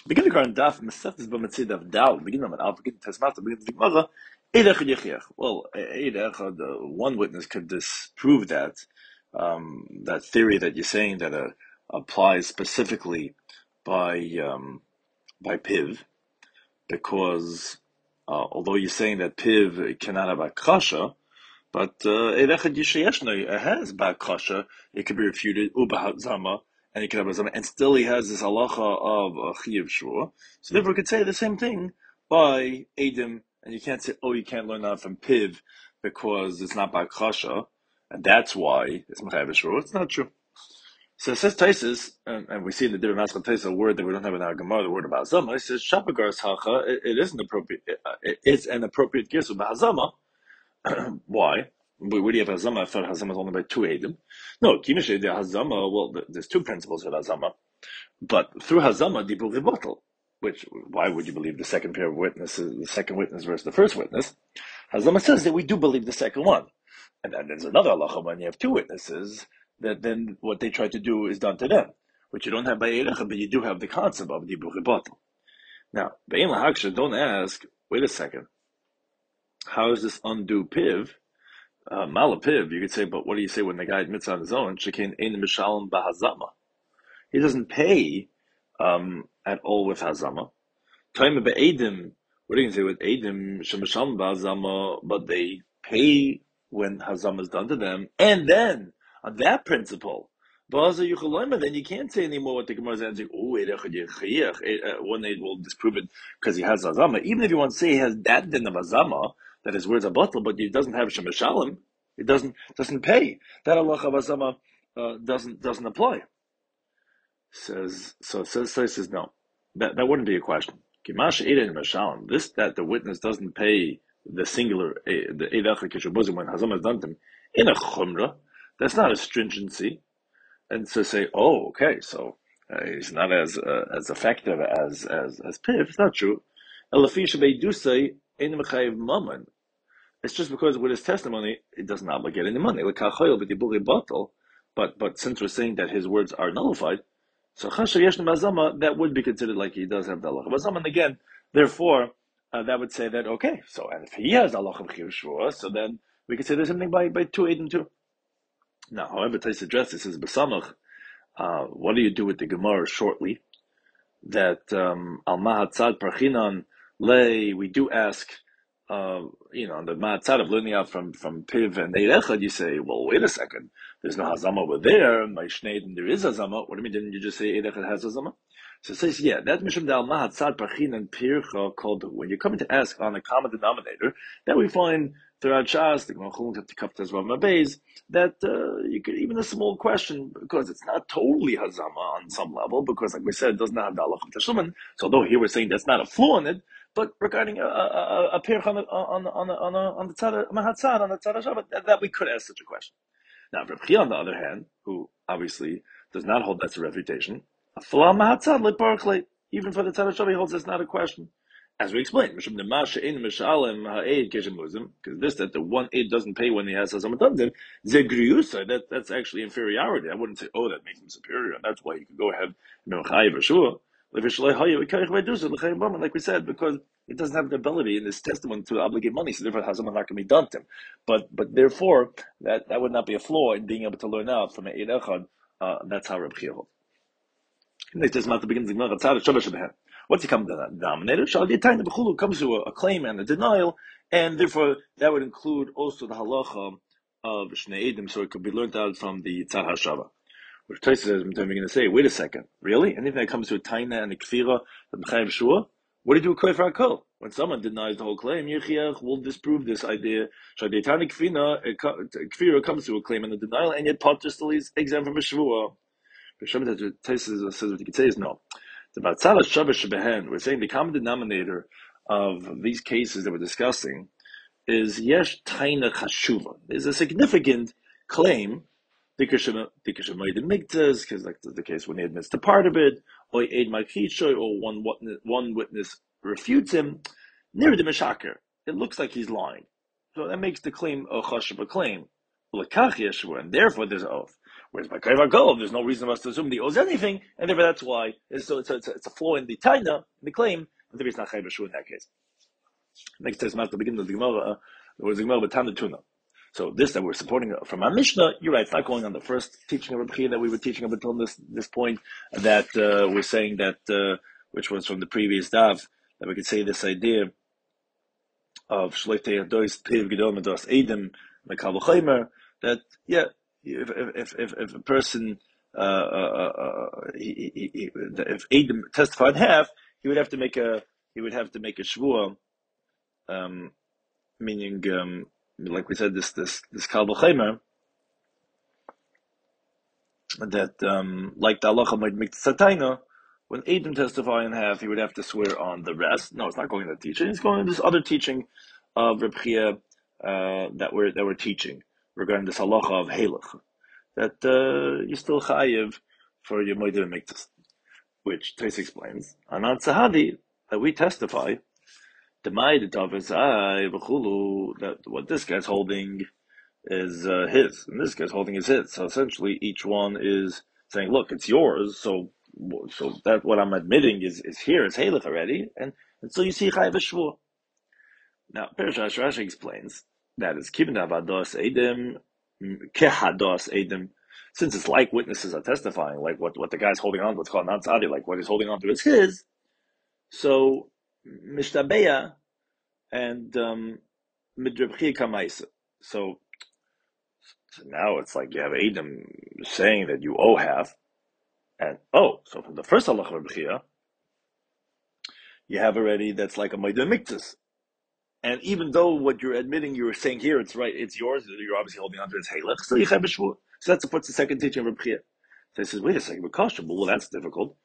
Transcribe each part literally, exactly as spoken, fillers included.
Begin the current daf, Meseftes b'Metzid of Dal, begin of Al, begin Tesmata, begin the Gemara, Eid Echad Yechiach. Well, Eid Echad, uh, one witness could disprove that, um, that theory that you're saying that uh, applies specifically by, um, by Piv, because, uh, although you're saying that Piv cannot have a kasha, but Eid Echad Yeshayeshna has bad kasha, it could be refuted, Uba Zama, and he could have a zama, and still he has this halacha of a chiyuv shua. So therefore, we could say the same thing by Edim, and you can't say, oh, you can't learn that from Piv because it's not by kasha, and that's why it's mechayev shua. It's not true. So it says Taisus, and, and we see in the different Maskal Taisus a word that we don't have in our Gemara, the word about zama. It says shapagar's hacha. It, it is an appropriate. It, it, it's an appropriate gisu b'hazama. Why? We already have Hazama. I thought Hazama is only by two Edim. No, Kimishe de Hazama, well, there's two principles with Hazama. But through Hazama, Dibur Ribotel, which, why would you believe the second pair of witnesses, the second witness versus the first witness? Hazama says that we do believe the second one. And then there's another halacha when you have two witnesses, that then what they try to do is done to them, which you don't have by Erecha, but you do have the concept of Dibur Ribotel. Now, Be'en Lahaksha, don't ask, wait a second, how is this undo Piv? Uh, Malapiv, you could say, but what do you say when the guy admits on his own? Shekin ein mishalom bahazama. He doesn't pay um, at all with hazama. Time be'edim. What do you say with edim shemishalom bahazama? But they pay when hazama is done to them, and then on that principle, then you can't say anymore what the Gemara is answering. Oh, one day will disprove it because he has hazama. Even if you want to say he has that din of hazama, that his words are bottle, but he doesn't have shemishalim, it doesn't doesn't pay. That Allah of hazama uh, doesn't doesn't apply. Says so. Says so. Says no. That that wouldn't be a question. This that the witness doesn't pay the singular the eidach kishubuzim when hazama is done to him in a chumrah. That's not a stringency. And so say, oh, okay, so uh, he's not as uh, as effective as as as Piv. It's not true. It's just because with his testimony, it doesn't obligate any money. But but since we're saying that his words are nullified, so that would be considered like he does have the halacha. And again, therefore, uh, that would say that okay. So and if he has the halacha of chiyuv shua, so then we could say there's something by by two eight and two. Now, however, Tais addressed this is Besamach. Uh, what do you do with the Gemara shortly? That Al Mahatzad Parchinan Lay, we do ask, uh, you know, on the Mahatzad of learning out from, from Piv and Eid Echad, you say, well, wait a second, there's no Hazama over there, my Shneiden, there is Hazama. What do you mean, didn't you just say Eid Echad has Hazama? So it says, yeah, that Mishum Dal Mahatzad Parchinan Pircha called, when you're coming to ask on a common denominator, that we find throughout Shas, the Gemachul to Kaptas Ramabeis, that uh, you could even a small question because it's not totally hazama on some level because, like we said, it does not have the halach of tashlumin. So, although here we're saying that's not a flaw in it, but regarding a a a pirch on on on on on the tzad mahatzad on the tzad Shabbat, that, that we could ask such a question. Now, Reb Chia, on the other hand, who obviously does not hold that's a refutation, a flaw mahatzad le parklei, even for the tzad Shabbat, he holds that's not a question. As we explained, because this that the one aid doesn't pay when he has some done that that's actually inferiority. I wouldn't say, oh, that makes him superior, and that's why you could go ahead like we said, because it doesn't have the ability in this testimony to obligate money, so therefore has not going to be done to him. But but therefore that, that would not be a flaw in being able to learn out from an Eid Echad. Uh, that's how Reb Chia holds. What's he come to the denominator? Shal comes to a, a claim and a denial, and therefore that would include also the halacha of Shnei Edim, so it could be learned out from the Tzad HaShava. Which Taisa says, I'm going to say, wait a second, really? Anything that comes to a Taina and a Kfira, the B'chaim Shua, what do you do with Koy Frakol? When someone denies the whole claim, Yechiach will disprove this idea. Shadetani Kfira comes to a claim and a denial, and yet Potter still is exempt from a Shvua. Taisa says what you could say is no. We're saying the common denominator of these cases that we're discussing is yesh taina chashuva. There's a significant claim, because like the case when he admits to part of it, or aid makishoy, or one one witness refutes him. Near the meshaker, it looks like he's lying, so that makes the claim a chashuva claim. And therefore there's an oath. Whereas by Kaiva Gold, there's no reason for us to assume he owes anything, and therefore that's why. So it's a, it's a, it's a flaw in the taina, in the claim, and therefore it's not Chayv Shu in that case. Next test at the beginning of the Gemara, there was the Gemara with Tana Tuna. So this that we're supporting from our Mishnah, you're right, it's not going on the first teaching of Reb Chia that we were teaching up until this this point, that uh, we're saying that, uh, which was from the previous Dav, that we could say this idea of Shleitei Adois Piv Gedol Medos Edom Mekal V'Chaymer, that, yeah, if if if, if a person, uh, uh, uh, he, he, he, if Edom testified half, he would have to make a, he would have to make a shvuah, um, meaning, um, like we said, this this this Kal V'Chaymer, that um, like the halacha might make Sataina, when Edom testify in half, he would have to swear on the rest. No, it's not going to that teaching. It's going to this other teaching of Reb Chia uh, that we're that we're teaching regarding this halacha of Halach, that uh, you still chayiv for your moedim miktas, which Tais explains. Anan Sahadi, that we testify the Ma'id Tavizai v'chulu, that what this guy's holding is uh, his, and this guy's holding is his. So essentially, each one is saying, "Look, it's yours." So, so that what I'm admitting is is here, is halach already, and, and so you see chayav shvur. Now, Perush Rashi explains that is kibna vados edim kehados edim, since it's like witnesses are testifying, like what, what the guy's holding on to, what's called natzadi, like what he's holding on to is his. So mishtabeya and um, midrabchi kamaisa. So. So now it's like you have Edom saying that you owe half, and oh, so from the first halacha of Bechia, you have already that's like a Maida Miktas. And even though what you're admitting, you're saying here, it's right, it's yours, you're obviously holding on to its halach, so you have a shvur. So that's what's the second teaching of Bechia. So he says, wait a second, but kosher, well, that's difficult.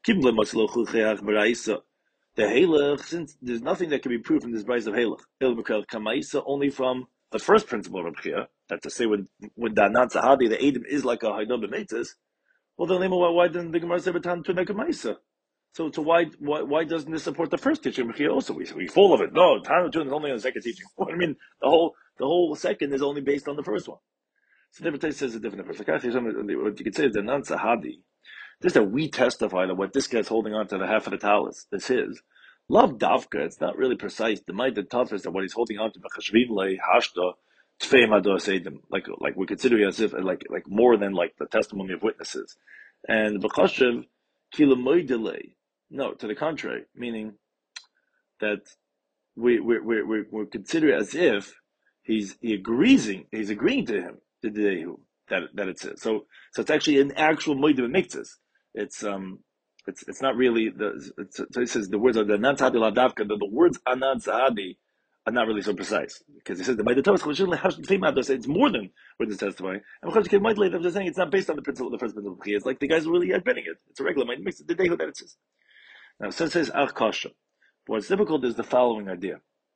The halach, since there's nothing that can be proved from this price of halach, only from the first principle of Bechia, that to say when when the Anan Sahadi, the Edom is like a Haidom B'Meitzes, well then why, why didn't the Gemara say B'tan to Nekamaisa? So so why why why doesn't this support the first teaching of Bechia also? We we full of it. No, Tan Tun is only on the second teaching. I mean the whole the whole second is only based on the first one. So different taste says a different approach. Like what you could say is the Anan Sahadi. This that we testify that what this guy's holding on to the half of the talis is his. Love davka, it's not really precise. The might the tough is that what he's holding on to, hashta, like like we consider it as if like like more than like the testimony of witnesses. And v'chashiv kilamoidele. No, to the contrary, meaning that we we we we we consider it as if he's he agrees he's agreeing to him the dehu that that it's it. So so it's actually an actual moedim miktzas. It's um. It's it's not really the. It's, so he says the words are the Anan Sahadi Ladavka. The, the words Anan Sahadi are not really so precise because he says the Ma'id Torah it's more than witness testifying. And because Ma'id Torah they're saying it's not based on the principle, the first principle of Chiyah. It's like the guys are really admitting it. It's a regular Ma'id mix. The day that it says. Now so it says Ach Kasha. What's difficult is the following idea.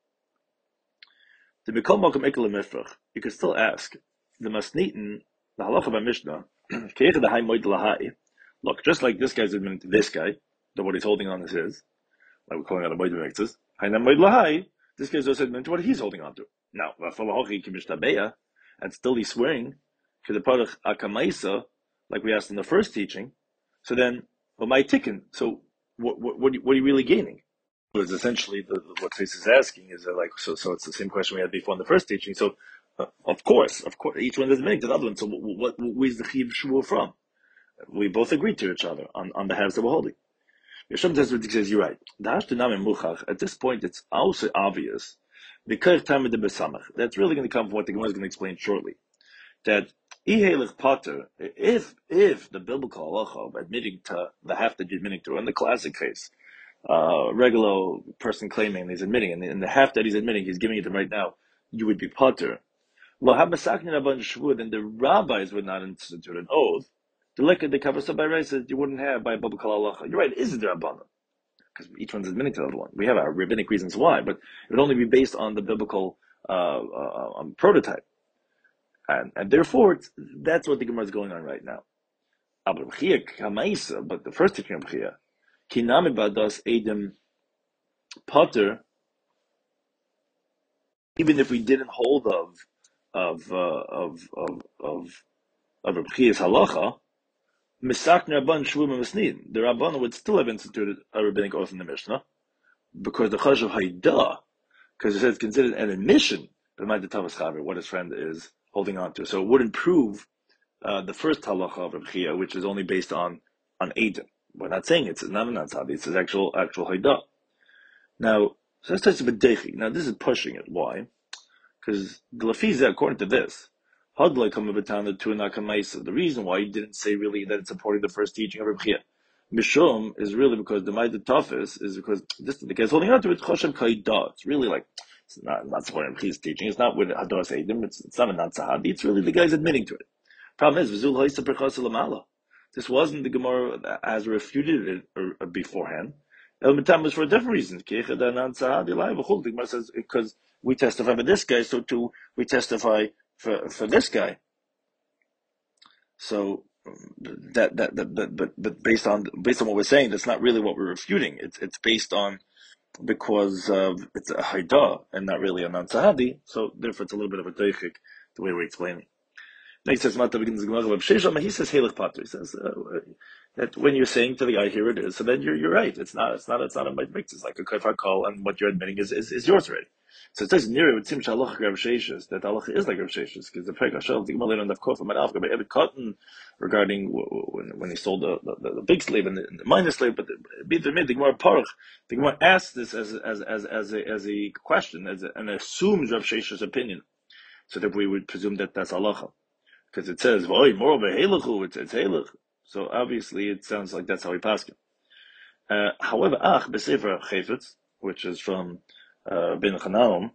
The Mikol Malkum Ekel Mifrach. You can still ask the Masnitin the Halacha by Mishnah Keich the Hay Moed Lahai. Look, just like this guy's admitting to this guy, that what he's holding on is his, like we're calling out a Moed Mektzes, this guy's also admitting to what he's holding on to. Now, and still he's swearing to the Parach Akamaisa, like we asked in the first teaching. So then, well, my tikkun. So what what what are you really gaining? Because essentially, the, what Face is asking is that like so. So it's the same question we had before in the first teaching. So uh, of course, of course, each one is admitting to the other one. So what, what where's the Chiv Shvuah from? We both agreed to each other on, on the halves that we're holding. Yeshua says, you're right. At this point, it's also obvious. That's really going to come from what the Gemara is going to explain shortly. That if if the biblical halacha of admitting to the half that you're admitting to, in the classic case, uh, regular person claiming he's admitting, and in the half that he's admitting, he's giving it to him right now, you would be potter. Well, then the rabbis would not institute an oath. The liquor the covers up by races you wouldn't have by biblical halacha. You're right, it is the rabbanon because each one's admitting to the other one. We have our rabbinic reasons why, but it would only be based on the biblical uh, uh, um, prototype, and and therefore it's, that's what the Gemara is going on right now. But the first teaching of Bechia, kinami badas edim potter, even if we didn't hold of of uh, of of of of Reb Chiya's halacha, misakner Rabban shvuma misnid. The Rabban would still have instituted a rabbinic oath in the Mishnah because the chashav hayda, because it says considered an admission of the Tavas Chaver, what his friend is holding on to. So it wouldn't prove uh, the first halacha of Reb Chiya, which is only based on on Eidim. We're not saying it's not an Antzadi, it's an actual actual hayda. Now, so let's a bit Now this is pushing it. Why? Because the Lafiza, according to this, Hadlai come Batana to Nakamaisa. The reason why he didn't say really that it's supporting the first teaching of Reb Chiya. Mishum is really because the Maida Tafis is because this the guy's holding on to it, Choshev Kaida. It's really like it's not not supporting Reb Chiya's teaching, it's not with Hadoras Eidim, it's it's not a Natsahadi, it's really the guy's admitting to it. Problem is, Vizul Haisa Perchasa Lamala. This wasn't the Gemara as refuted it or, or beforehand. El Mitam was for a different reason. The Gemara says because we testify for this guy, so too we testify for, for this guy. So that that, that but, but but based on based on what we're saying, that's not really what we're refuting. It's it's based on because of it's a haida and not really a non-sahadi. So therefore, it's a little bit of a teichik the way we're explaining. Next says Mata begins the Gemara of Shesham. He says Helech Pater. He says uh, that when you're saying to the guy, here it is, so then you're you're right. It's not it's not it's not a mix. It's like a kafar call, and what you're admitting is, is, is yours already. So it says near it would seem shaloch Rav Sheshes that halacha is like Rav Sheshes because the Pek Hashel the Gemara on the Kofa Madavka by Ebed Cotton regarding when when he sold the the, the big slave and the, and the minor slave, but the the Gemara Paruch the Gemara asked this as as as as a as a question as a, and assumes Rav Sheshes' opinion, so that we would presume that that's halacha. Because it says, "Voy more beheluchu," it's it's helech. So obviously, it sounds like that's how we pass it. Uh, however, ach besefer chayfetz, which is from uh, Ben Chanaum,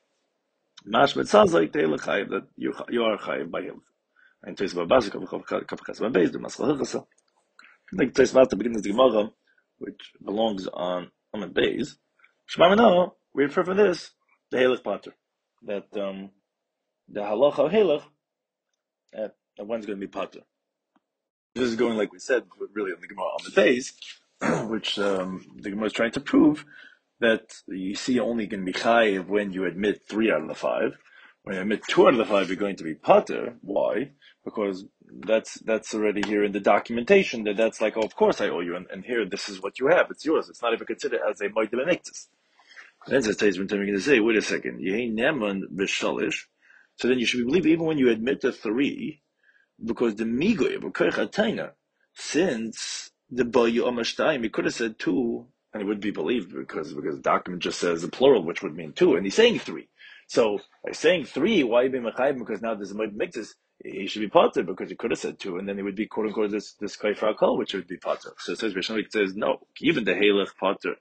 mashmet sounds like the helech chayiv that you you are chayiv by helech. And Tais Babasik of Kapachas Babes the Maschal Hilchasa. Like Tais Vata begins the Gemara, which belongs on Amad Beis. Shema now we refer for this the helech pater, that um, the halacha of helech. Uh, and one's going to be pater. This is going, like we said, really on the Gemara on the days, which um, the Gemara is trying to prove that you see only going to be chayiv when you admit three out of the five. When you admit two out of the five, you're going to be pater. Why? Because that's that's already here in the documentation. That that's like, oh, of course I owe you, and, and here this is what you have. It's yours. It's not even considered as a moed benektis. Then it says when you're going to say, wait a second, yehi neman b'shalish. So then you should believe even when you admit the three, because the migoy of since the bayu amashtayim, he could have said two, and it would be believed because because the document just says the plural, which would mean two, and he's saying three. So by saying three, why be mechayim? Because now there's a mixes, he should be pater because he could have said two, and then he would be quote unquote this this kaifra kol, which would be pater. So it says it says no, even the helech pater,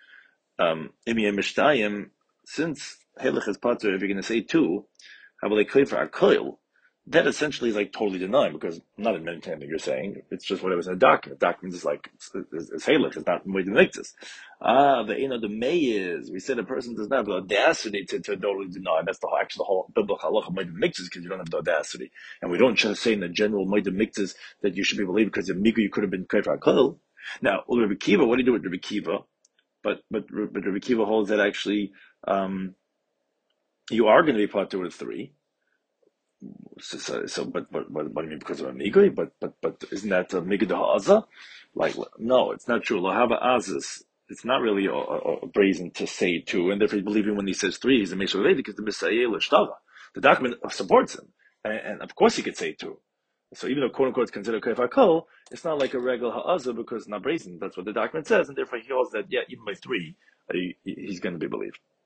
um, imi amashtayim, since helech is pater, if you're going to say two. How will they claim for a coil? That essentially is like totally denying because I'm not admitting to anything you're saying. It's just whatever's in the document. The document is like it's, it's halach. It's not way to make this. Ah, the you know the may is. We said a person does not have the audacity to, to totally deny. That's the whole, actually the whole biblical halacha might mixes because you don't have the audacity, and we don't just say in the general might mixes that you should be believed because in migu you could have been claim for a coil. Now, well, Rabbi Kiva, what do you do with Rabbi Kiva? But but but Rabbi Kiva holds that actually. Um, You are going to be pater with three. So, so, so but, but, but, what do you mean because of a migui? But, but, but, isn't that a migui ha'aza? Like, no, it's not true. Lahava azis. It's not really a, a, a brazen to say two, and therefore believing when he says three, he's a meshul related because the misayel ishtava. The document supports him, and, and of course he could say two. So even though quote unquote it's considered kefakol, it's not like a regular ha'aza because it's not brazen. That's what the document says, and therefore he holds that yeah, even by three, uh, he, he's going to be believed.